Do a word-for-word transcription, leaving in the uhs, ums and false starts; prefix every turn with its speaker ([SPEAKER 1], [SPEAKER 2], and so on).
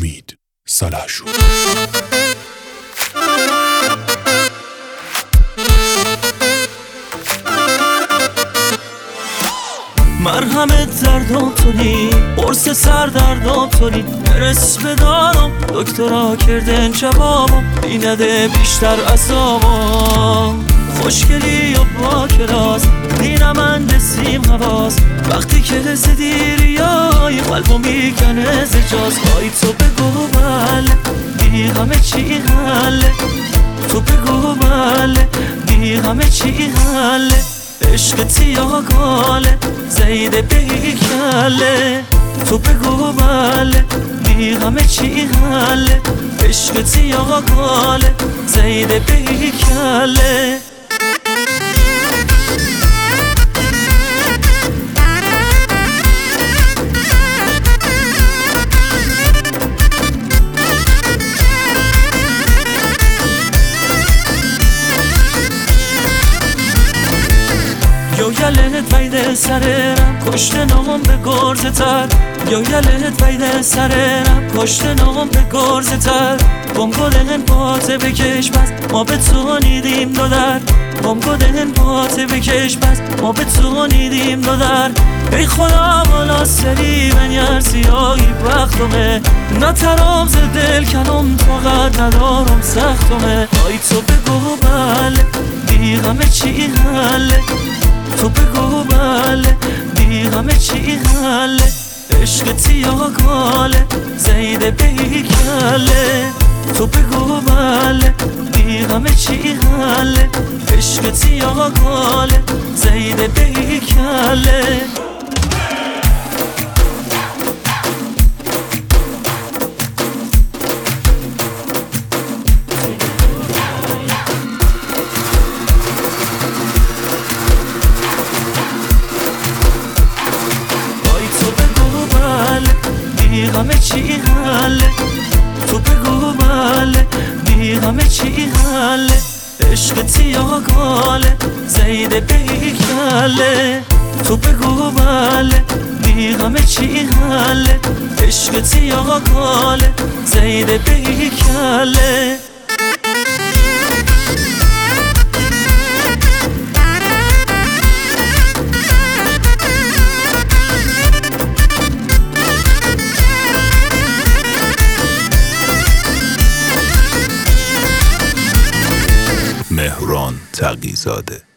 [SPEAKER 1] امید سلحشور.
[SPEAKER 2] مرهمت دردم تونی، قرص سردردم تونی، برس بدارم دکترا کردن جوابم، بینده بیشتر عذابم. خوشگلی و با کلاس دینم اندسیم حواس، وقتی که زدیریای قلبو میکنه زجاز. آی تو بگو بله بی همه چی حله، تو بگو بله بی همه چی حله. عشق تیا گاله زیده بی کله، تو بگو بله بی همه چی حله. عشق تیا گاله زیده بی کله. یا یلت ویده سرم کشته نام به گرزه تر، یا یلت ویده سرم کشته نام به گرزه تر. بام گلهن باته بکش بس ما به تو نیدیم دو در، بام گلهن باته بکش بس ما به تو نیدیم دو در. ای خدا بالا سری من یرسی هایی وقتمه، نه ترام ز دل کنم طاقت ندارم سختمه. آی تو بگو بله بی همه چی حله، تو بگو بله بی همه چی حله. عشق تیا گاله زیده بی کله، تو بگو بله بی همه چی حله. عشق تیا گاله زیده بی کله. همه چی حله، تو بگو بله بی همه چی حله. عشق تیا گاله زیده بی کله، تو بگو بله بی همه چی حله. عشق تیا گاله زیده بی کله.
[SPEAKER 1] مهران تقی‌زاده.